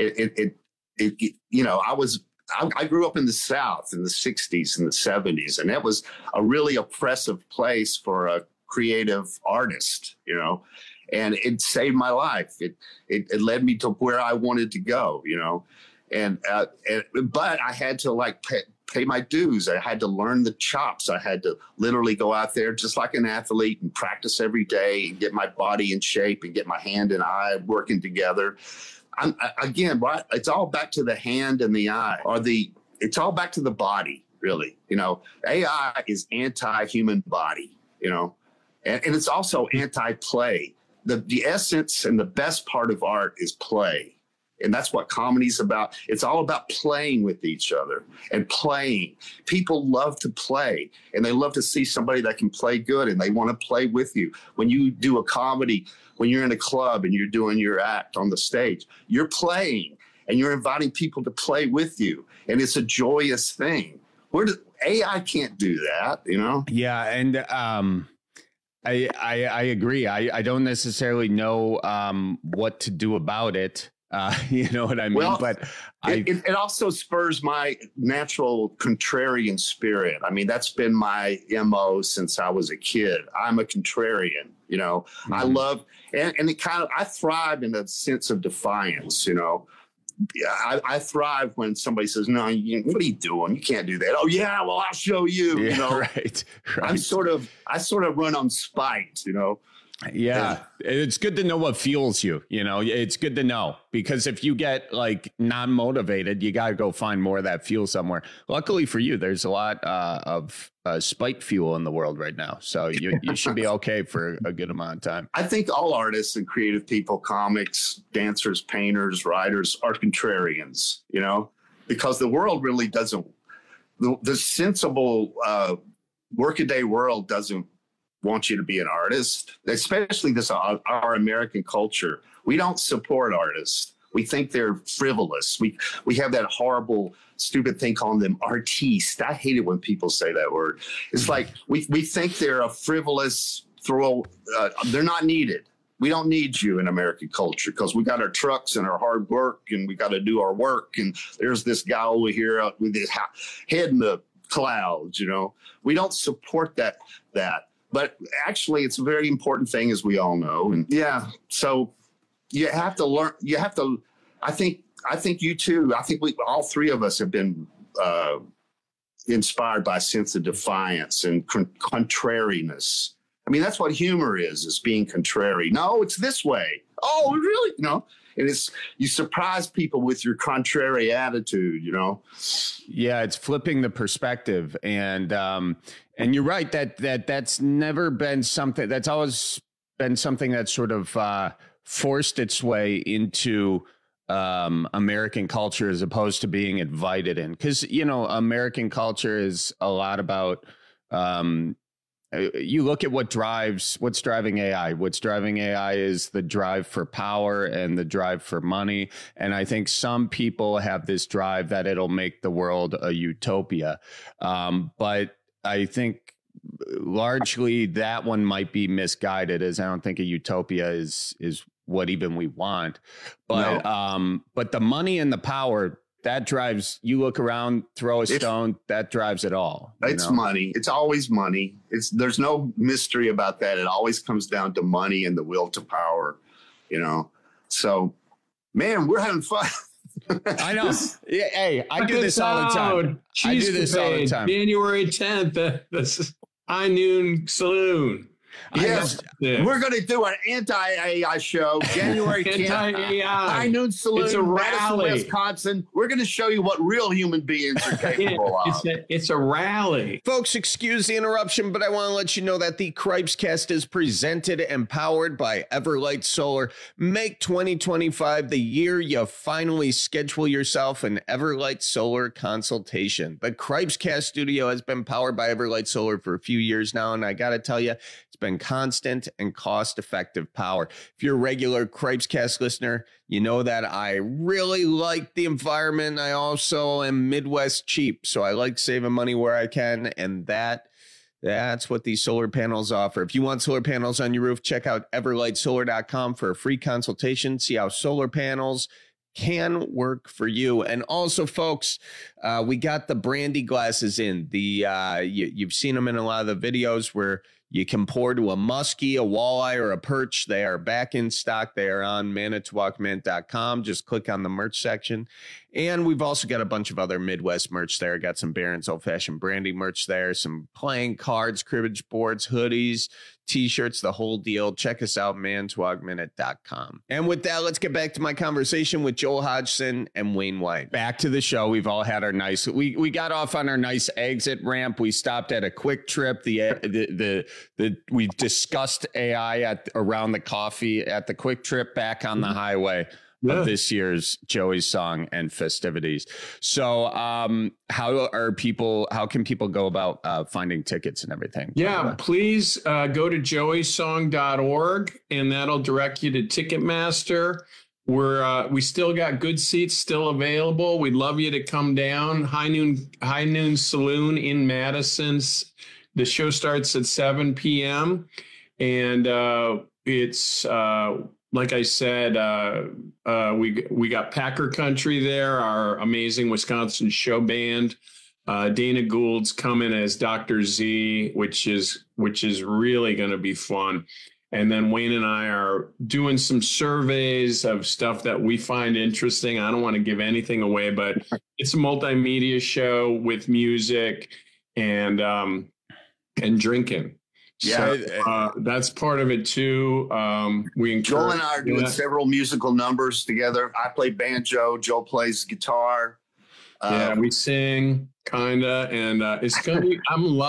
I grew up in the South in the 60s and the 70s, and that was a really oppressive place for a creative artist, and it saved my life. It led me to where I wanted to go, but I had to pay my dues. I had to learn the chops. I had to literally go out there just like an athlete and practice every day and get my body in shape and get my hand and eye working together. It's all back to the hand and the eye, it's all back to the body, really. AI is anti-human body, and it's also anti-play. The essence and the best part of art is play. And that's what comedy's about. It's all about playing with each other and playing. People love to play, and they love to see somebody that can play good, and they want to play with you. When you do a comedy, when you're in a club and you're doing your act on the stage, you're playing and you're inviting people to play with you. And it's a joyous thing. AI can't do that, Yeah. And I agree. I don't necessarily know what to do about it. You know what I mean? Well, but it also spurs my natural contrarian spirit. I mean, that's been my MO since I was a kid. I'm a contrarian, I love, and I thrive in a sense of defiance, I thrive when somebody says, no, what are you doing? You can't do that. Oh yeah, well, I'll show you, Right. I sort of run on spite, Yeah, it's good to know what fuels you. It's good to know, because if you get non-motivated, you got to go find more of that fuel somewhere. Luckily for you, there's a lot of spike fuel in the world right now. So you should be okay for a good amount of time. I think all artists and creative people, comics, dancers, painters, writers are contrarians, because the world really doesn't, the sensible workaday world doesn't want you to be an artist, especially our American culture. We don't support artists. We think they're frivolous. We have that horrible, stupid thing calling them artistes. I hate it when people say that word. It's like we think they're a frivolous throw. They're not needed. We don't need you in American culture because we got our trucks and our hard work and we got to do our work. And there's this guy over here with his head in the clouds, We don't support that. But actually, it's a very important thing, as we all know. And so you have to learn. You have to. I think you too. I think all three of us have been inspired by a sense of defiance and contrariness. I mean, that's what humor is being contrary. No, it's this way. Oh, really? And it's, you surprise people with your contrary attitude, Yeah, it's flipping the perspective. And you're right that's never been something, that's always been something that's sort of forced its way into American culture as opposed to being invited in. Because, American culture is a lot about you look at what's driving AI. What's driving AI is the drive for power and the drive for money. And I think some people have this drive that it'll make the world a utopia. But I think largely that one might be misguided, as I don't think a utopia is what even we want. But but the money and the power, that drives, you look around, throw a stone, that drives it all. It's money. It's always money. There's no mystery about that. It always comes down to money and the will to power, So, man, we're having fun. I know. Hey, I do this all the time. I do this all the time. January 10th, this is High Noon Saloon. Yes, we're going to do an anti-AI show, January 10th. Anti-AI. High Noon Saloon, It's a Madison, rally. Wisconsin. We're going to show you what real human beings are capable of. It's a rally. Folks, excuse the interruption, but I want to let you know that the Cripescast is presented and powered by Everlight Solar. Make 2025 the year you finally schedule yourself an Everlight Solar consultation. The Cripescast studio has been powered by Everlight Solar for a few years now, and I got to tell you, it's been constant and cost-effective power. If you're a regular Cripescast listener, you know that I really like the environment. I also am Midwest cheap, so I like saving money where I can, and that's what these solar panels offer. If you want solar panels on your roof, check out everlightsolar.com for a free consultation. See how solar panels can work for you. And also, folks, we got the brandy glasses in. You've seen them in a lot of the videos where you can pour to a muskie, a walleye, or a perch. They are back in stock. They are on manitowocmint.com. Just click on the merch section. And we've also got a bunch of other Midwest merch there. Got some Barron's Old Fashioned Brandy merch there, some playing cards, cribbage boards, hoodies, T-shirts, the whole deal. Check us out, manitowocminute.com. And with that, let's get back to my conversation with Joel Hodgson and Wayne White. Back to the show. We've all had our nice, we got off on our nice exit ramp. We stopped at a Quick Trip. We discussed AI around the coffee at the Quick Trip, back on the highway of this year's Joey's Song and festivities. So how can people go about finding tickets and everything? Yeah, please go to joeysong.org and that'll direct you to Ticketmaster. We still got good seats still available. We'd love you to come down. High Noon Saloon in Madison. The show starts at 7 p.m. and it's like I said, we got Packer Country there, our amazing Wisconsin show band. Dana Gould's coming as Dr. Z, which is really going to be fun. And then Wayne and I are doing some surveys of stuff that we find interesting. I don't want to give anything away, but it's a multimedia show with music and drinking. Yeah, so, that's part of it too. Joel and I are doing several musical numbers together. I play banjo. Joel plays guitar. We sing kinda, and it's gonna be.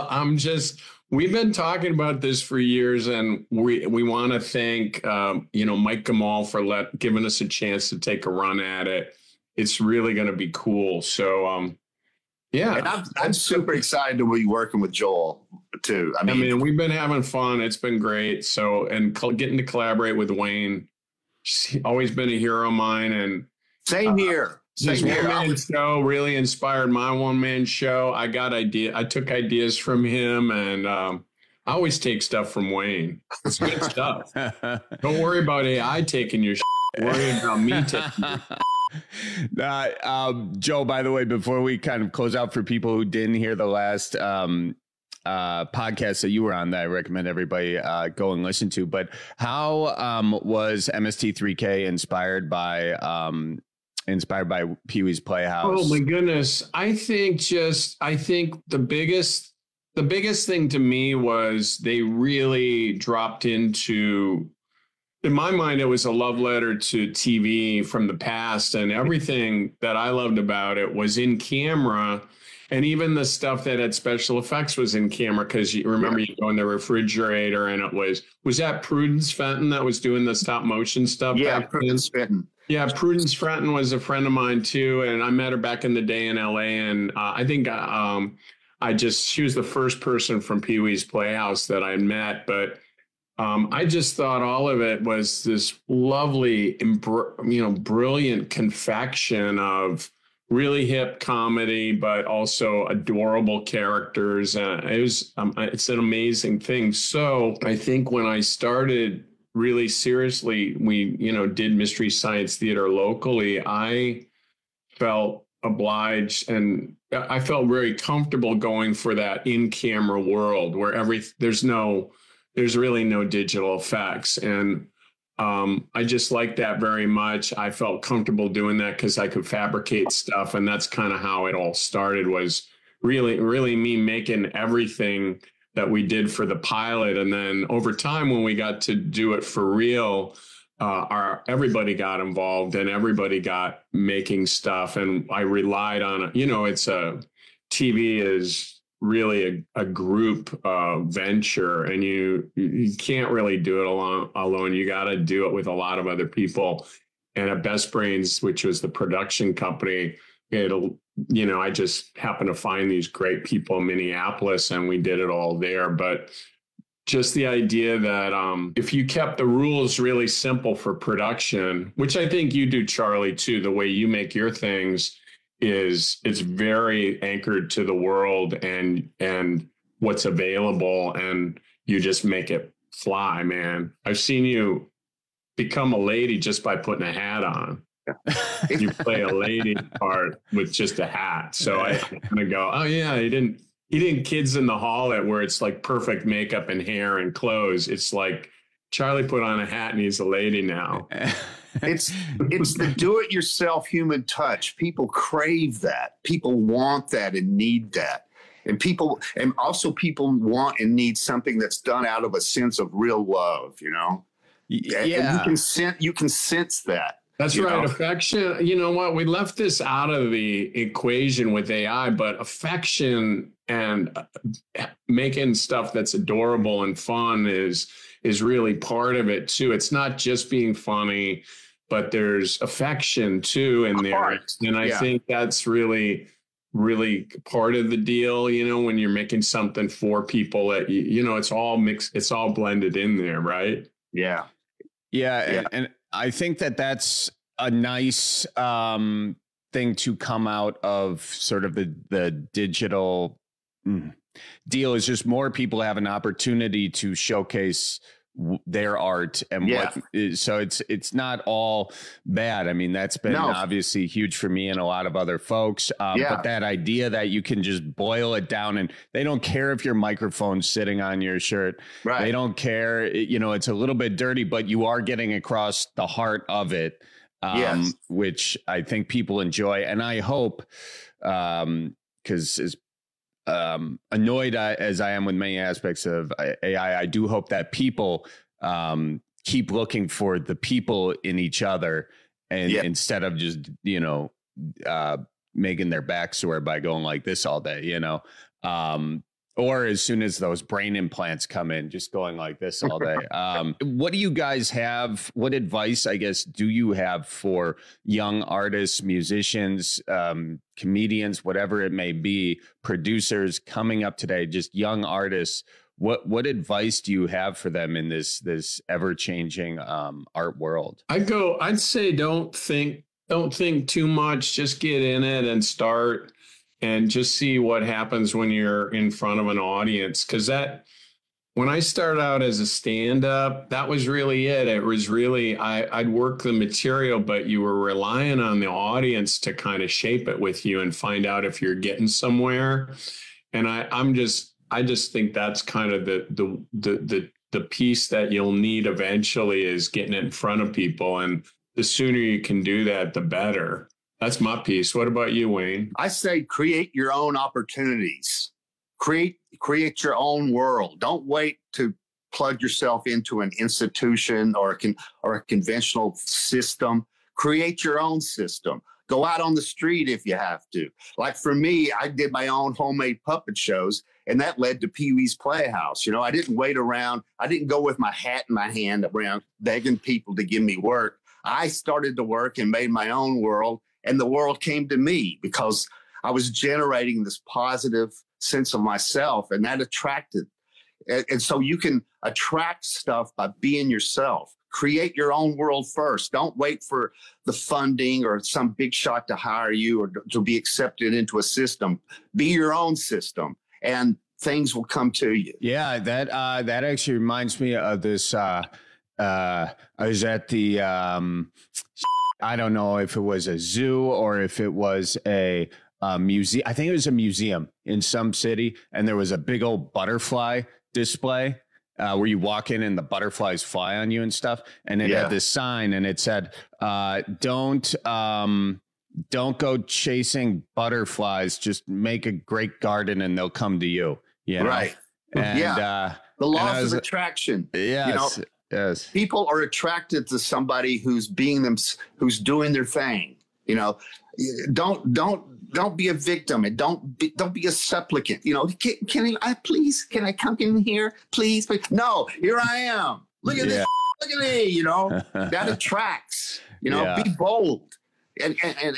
We've been talking about this for years, and we want to thank Mike Gamal for giving us a chance to take a run at it. It's really going to be cool. So. Yeah, and I'm super excited to be working with Joel too. I mean, we've been having fun. It's been great. So, and getting to collaborate with Wayne, he's always been a hero of mine. And same here. His one-man show really inspired my one-man show. I took ideas from him, and I always take stuff from Wayne. It's good stuff. Don't worry about AI taking your shit. Worry about me taking your Joe, by the way, before we kind of close out, for people who didn't hear the last podcast that you were on, that I recommend everybody go and listen to, but how was MST3K inspired by Pee-wee's Playhouse? Oh my goodness. I think the biggest thing to me was they really dropped into, in my mind, it was a love letter to TV from the past, and everything that I loved about it was in camera. And even the stuff that had special effects was in camera, because you remember you go in the refrigerator and it was that Prudence Fenton that was doing the stop motion stuff? Yeah, Prudence Fenton. Yeah, Prudence Fenton was a friend of mine too, and I met her back in the day in LA. And I think she was the first person from Pee-wee's Playhouse that I met. But I just thought all of it was this lovely, brilliant confection of really hip comedy, but also adorable characters. It's an amazing thing. So I think when I started really seriously, we, did Mystery Science Theater locally, I felt obliged and I felt very comfortable going for that in-camera world where there's really no digital effects. And I just liked that very much. I felt comfortable doing that because I could fabricate stuff. And that's kind of how it all started, was really, really me making everything that we did for the pilot. And then over time, when we got to do it for real, everybody got involved and everybody got making stuff. And I relied on, TV is really a group venture, and you can't really do it alone. You got to do it with a lot of other people. And at Best Brains, which was the production company, I just happened to find these great people in Minneapolis, and we did it all there. But just the idea that if you kept the rules really simple for production, which I think you do, Charlie, too, the way you make your things, it's very anchored to the world and what's available, and you just make it fly, man. I've seen you become a lady just by putting a hat on. You play a lady part with just a hat. So I kind of go, oh yeah, he didn't Kids in the Hall it, where it's like perfect makeup and hair and clothes. It's like Charlie put on a hat and he's a lady now. It's the do-it-yourself human touch. People crave that. People want that and need that. And also people want and need something that's done out of a sense of real love, Yeah. And you can sense that. That's right. Affection. You know what? We left this out of the equation with AI, but affection and making stuff that's adorable and fun is really part of it too. It's not just being funny, but there's affection too in there. And I think that's really, really part of the deal, when you're making something for people that, it's all mixed, it's all blended in there. Right. Yeah. Yeah. And I think that's a nice thing to come out of sort of the digital deal, is just more people have an opportunity to showcase their art and so it's not all bad. I mean, that's been obviously huge for me and a lot of other folks. But that idea that you can just boil it down, and they don't care if your microphone's sitting on your shirt. Right. They don't care. It's a little bit dirty, but you are getting across the heart of it, which I think people enjoy. And I hope, because as annoyed as I am with many aspects of AI, I do hope that people keep looking for the people in each other, and instead of just, making their back sore by going like this all day, or as soon as those brain implants come in, just going like this all day. What do you guys have? What advice, I guess, do you have for young artists, musicians, comedians, whatever it may be, producers coming up today, just young artists? What advice do you have for them in this ever changing art world? I'd say don't think too much. Just get in it and start. And just see what happens when you're in front of an audience, because that when I started out as a stand-up, that was really it. It was really, I'd work the material, but you were relying on the audience to kind of shape it with you and find out if you're getting somewhere. And I just think that's kind of the piece that you'll need eventually is getting it in front of people. And the sooner you can do that, the better. That's my piece. What about you, Wayne? I say create your own opportunities. Create your own world. Don't wait to plug yourself into an institution or a conventional system. Create your own system. Go out on the street if you have to. Like for me, I did my own homemade puppet shows, and that led to Pee-wee's Playhouse. You know, I didn't wait around. I didn't go with my hat in my hand around begging people to give me work. I started to work and made my own world, and the world came to me because I was generating this positive sense of myself, and that attracted. And so you can attract stuff by being yourself. Create your own world first. Don't wait for the funding or some big shot to hire you or to be accepted into a system. Be your own system, and things will come to you. Yeah, that actually reminds me of this. I was at the I don't know if it was a zoo or if it was a museum. I think it was a museum in some city, and there was a big old butterfly display where you walk in and the butterflies fly on you and stuff. And it had this sign, and it said, "Don't go chasing butterflies. Just make a great garden, and they'll come to you." You know? Right? And, the laws of attraction. Yes. You know, yes. People are attracted to somebody who's who's doing their thing. You know, don't be a victim, and don't be a supplicant. You know, can I come in here, please? No, here I am. Look at this. Look at me. You know, that attracts. You know, be bold and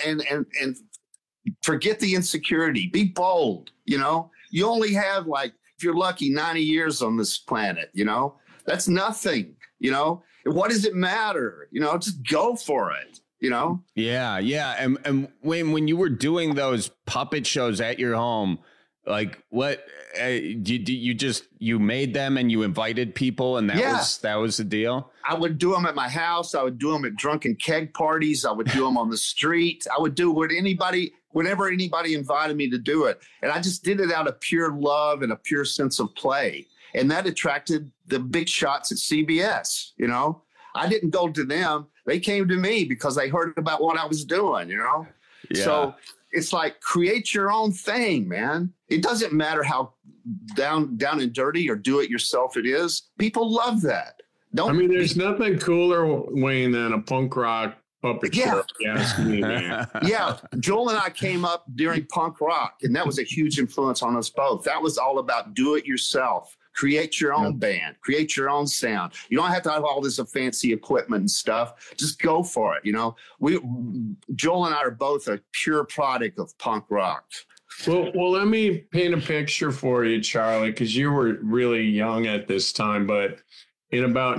forget the insecurity. Be bold. You know, you only have, like, if you're lucky, 90 years on this planet. You know, that's nothing. You know, what does it matter? You know, just go for it. You know? Yeah. And when you were doing those puppet shows at your home, like, what you made them and you invited people, and that was the deal? I would do them at my house. I would do them at drunken keg parties. I would do them on the street. I would do whenever anybody invited me to do it. And I just did it out of pure love and a pure sense of play. And that attracted the big shots at CBS. You know, I didn't go to them. They came to me because they heard about what I was doing, you know? Yeah. So it's like, create your own thing, man. It doesn't matter how down and dirty or do it yourself it is. People love that. There's nothing cooler, Wayne, than a punk rock puppet show. If you ask me, man. Yeah. Joel and I came up during punk rock, and that was a huge influence on us both. That was all about do it yourself. Create your own band, create your own sound. You don't have to have all this fancy equipment and stuff. Just go for it. You know, Joel and I are both a pure product of punk rock. Well, let me paint a picture for you, Charlie, because you were really young at this time. But in about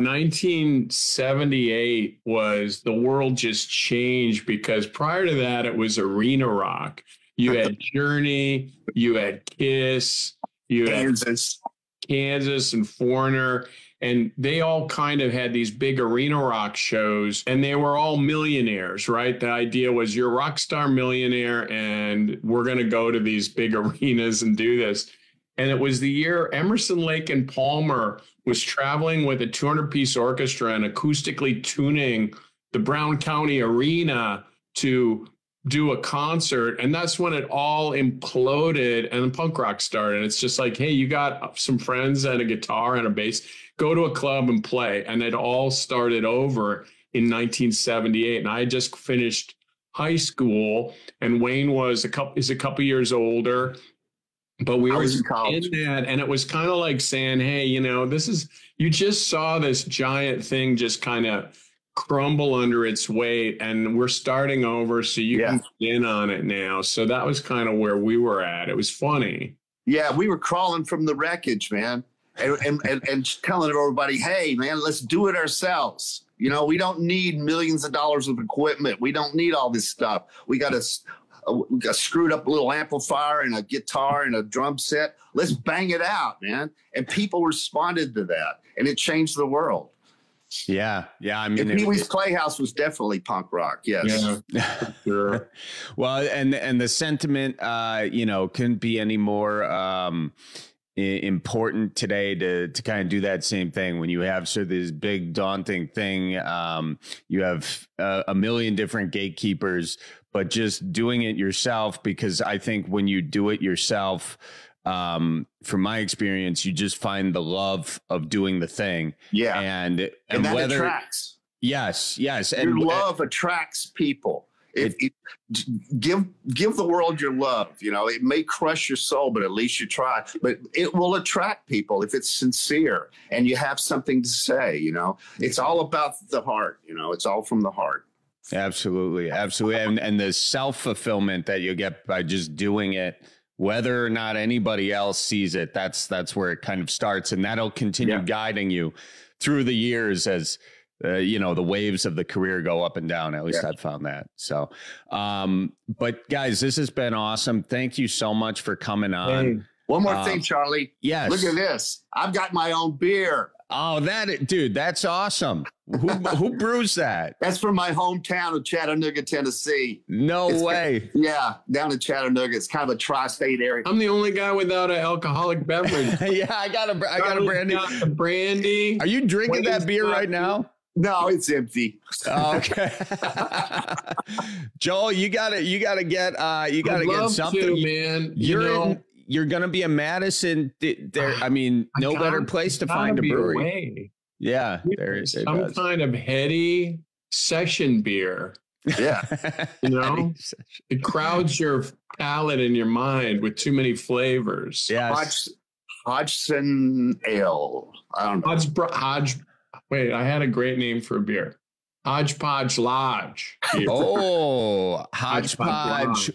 1978 the world just changed, because prior to that, it was arena rock. You had Journey, you had Kiss, you had Kansas and Foreigner, and they all kind of had these big arena rock shows, and they were all millionaires, right? The idea was you're a rock star millionaire, and we're going to go to these big arenas and do this. And it was the year Emerson, Lake and Palmer was traveling with a 200-piece orchestra and acoustically tuning the Brown County Arena to do a concert, and that's when it all imploded and punk rock started. It's just like, hey, you got some friends and a guitar and a bass, go to a club and play. And it all started over in 1978. And I just finished high school, and Wayne is a couple years older, but we were in that, and it was kind of like saying, hey, you know, you just saw this giant thing just kind of crumble under its weight, and we're starting over, so you can get in on it now. So that was kind of where we were at. It was funny. Yeah, we were crawling from the wreckage, man, and telling everybody, hey, man, let's do it ourselves. You know, we don't need millions of dollars of equipment. We don't need all this stuff. We got a a screwed up little amplifier and a guitar and a drum set. Let's bang it out, man. And people responded to that, and it changed the world. Yeah. I mean, Pee Wee's Playhouse was definitely punk rock. Yes. Yeah, sure. Well, and the sentiment, couldn't be any more important today to kind of do that same thing. When you have sort of this big daunting thing, you have a million different gatekeepers, but just doing it yourself, because I think when you do it yourself, from my experience, you just find the love of doing the thing. Yeah. And that whether, attracts. Yes. And your love attracts people. Give the world your love. It may crush your soul, but at least you try. But it will attract people if it's sincere and you have something to say. It's all about the heart. It's all from the heart. Absolutely. And the self-fulfillment that you get by just doing it, whether or not anybody else sees it, that's where it kind of starts. And that'll continue guiding you through the years as, the waves of the career go up and down. At least I've found that. So, but guys, this has been awesome. Thank you so much for coming on. Hey, one more thing, Charlie. Yes. Look at this. I've got my own beer. Oh, dude, that's awesome. Who brews that? That's from my hometown of Chattanooga, Tennessee. No way. Down in Chattanooga. It's kind of a tri-state area. I'm the only guy without an alcoholic beverage. Yeah, I got a brandy. Got the brandy. Are you drinking that beer right now? No, it's empty. Oh, okay. Joel, you gotta get something, man. You're going to be in Madison. I mean, no better place to find a brewery. Away. Yeah, there is some kind of heady session beer. Yeah. It crowds your palate and your mind with too many flavors. Yes. Hodgson Ale. I don't know. Wait, I had a great name for a beer. Hodgepodge Lodge. Oh, Hodgepodge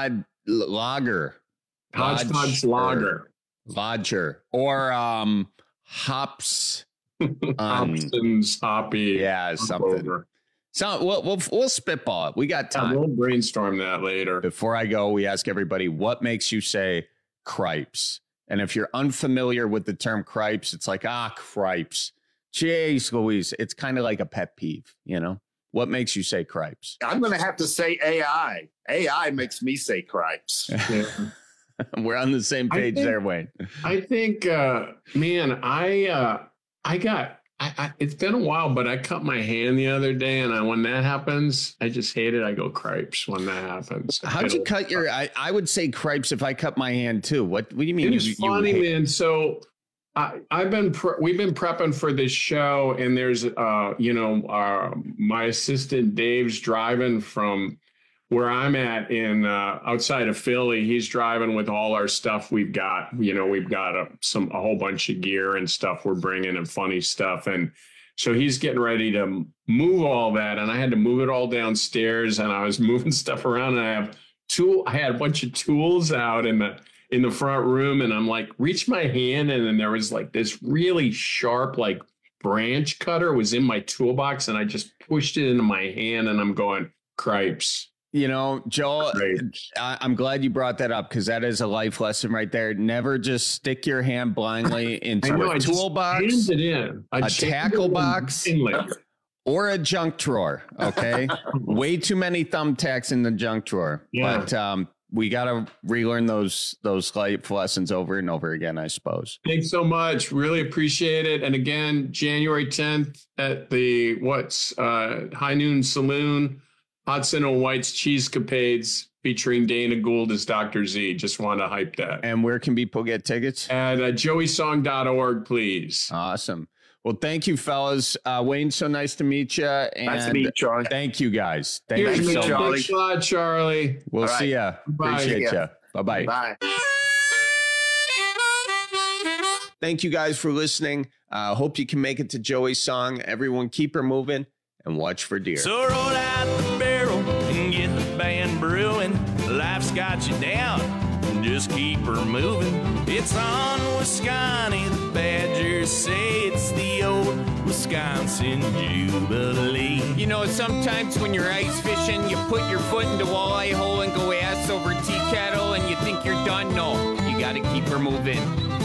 Lager. Hodgepodge Lager. Lodger. Or Hops. Hobson's Hoppy. Yeah, something. So we'll spitball it. We got time. We'll brainstorm that later. Before I go, we ask everybody, what makes you say cripes? And if you're unfamiliar with the term cripes, it's like, cripes. Jeez Louise, it's kind of like a pet peeve, What makes you say cripes? I'm going to have to say AI. AI makes me say cripes. Yeah. We're on the same page there, Wayne. I think, man, it's been a while, but I cut my hand the other day, and when that happens, I just hate it. I go cripes when that happens. How'd you cut your? I would say cripes if I cut my hand too. What do you mean? It's funny, man. So we've been prepping for this show, and there's my assistant Dave's driving from where I'm at in outside of Philly. He's driving with all our stuff we've got. We've got a whole bunch of gear and stuff we're bringing and funny stuff, and so he's getting ready to move all that, and I had to move it all downstairs, and I was moving stuff around, and I had a bunch of tools out in the front room, and I'm like, reach my hand, and then there was like this really sharp like branch cutter was in my toolbox, and I just pushed it into my hand, and I'm going cripes. Joel, I'm glad you brought that up, because that is a life lesson right there. Never just stick your hand blindly into a toolbox, a tackle box, or a junk drawer. Okay. Way too many thumbtacks in the junk drawer. Yeah. But we got to relearn those life lessons over and over again, I suppose. Thanks so much. Really appreciate it. And again, January 10th at the High Noon Saloon, Hudson and White's Cheesecapades, featuring Dana Gould as Dr. Z. Just want to hype that. And where can people get tickets? At joeysong.org, please. Awesome. Well, thank you, fellas. Wayne, so nice to meet you. And nice to meet you, Charlie. Thank you, guys. Thank you so much. Thanks a lot, Charlie. We'll see ya. Appreciate you. Bye-bye. Bye. Thank you guys for listening. Hope you can make it to Joey's song. Everyone keep her moving and watch for deer. So roll out the barrel and get the band brewing. Life's got you down, just keep her moving. It's on Wisconsin, the Badgers say it's the old Wisconsin Jubilee. Sometimes when you're ice fishing, you put your foot in the walleye hole and go ass ice over tea kettle and you think you're done? No, you gotta keep her moving.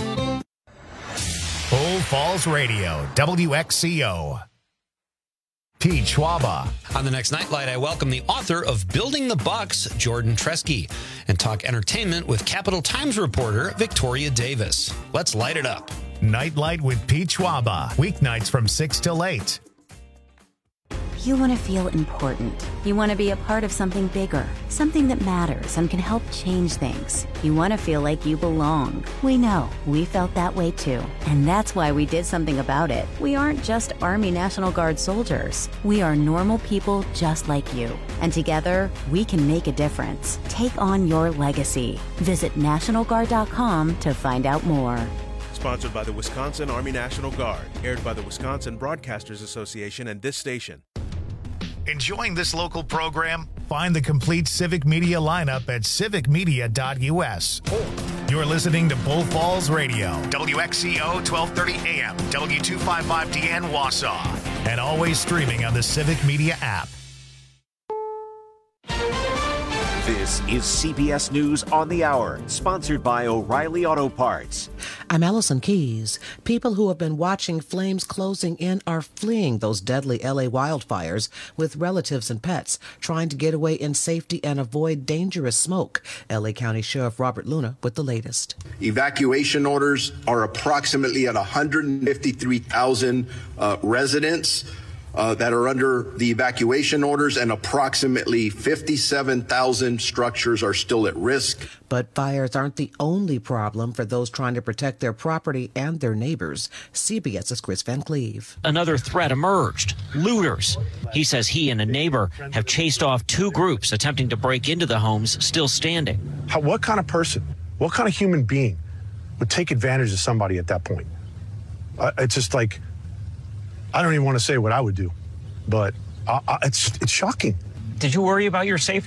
Bull Falls Radio, WXCO. Pete Schwaba. On the next Nightlight, I welcome the author of Building the Bucks, Jordan Tresky, and talk entertainment with Capital Times reporter Victoria Davis. Let's light it up. Nightlight with Pete Schwaba. Weeknights from 6 till 8. You want to feel important. You want to be a part of something bigger, something that matters and can help change things. You want to feel like you belong. We know. We felt that way too. And that's why we did something about it. We aren't just Army National Guard soldiers. We are normal people just like you. And together, we can make a difference. Take on your legacy. Visit NationalGuard.com to find out more. Sponsored by the Wisconsin Army National Guard. Aired by the Wisconsin Broadcasters Association and this station. Enjoying this local program? Find the complete Civic Media lineup at civicmedia.us. You're listening to Bull Falls Radio, WXCO 1230 AM, W255DN Wausau, and always streaming on the Civic Media app. This is CBS News on the Hour, sponsored by O'Reilly Auto Parts. I'm Allison Keys. People who have been watching flames closing in are fleeing those deadly LA wildfires with relatives and pets, trying to get away in safety and avoid dangerous smoke. LA County Sheriff Robert Luna with the latest. Evacuation orders are approximately at 153,000 residents that are under the evacuation orders, and approximately 57,000 structures are still at risk. But fires aren't the only problem for those trying to protect their property and their neighbors. CBS's Chris Van Cleve. Another threat emerged. Looters. He says he and a neighbor have chased off two groups attempting to break into the homes still standing. What kind of person, what kind of human being would take advantage of somebody at that point? It's just like, I don't even want to say what I would do, but it's shocking. Did you worry about your safety?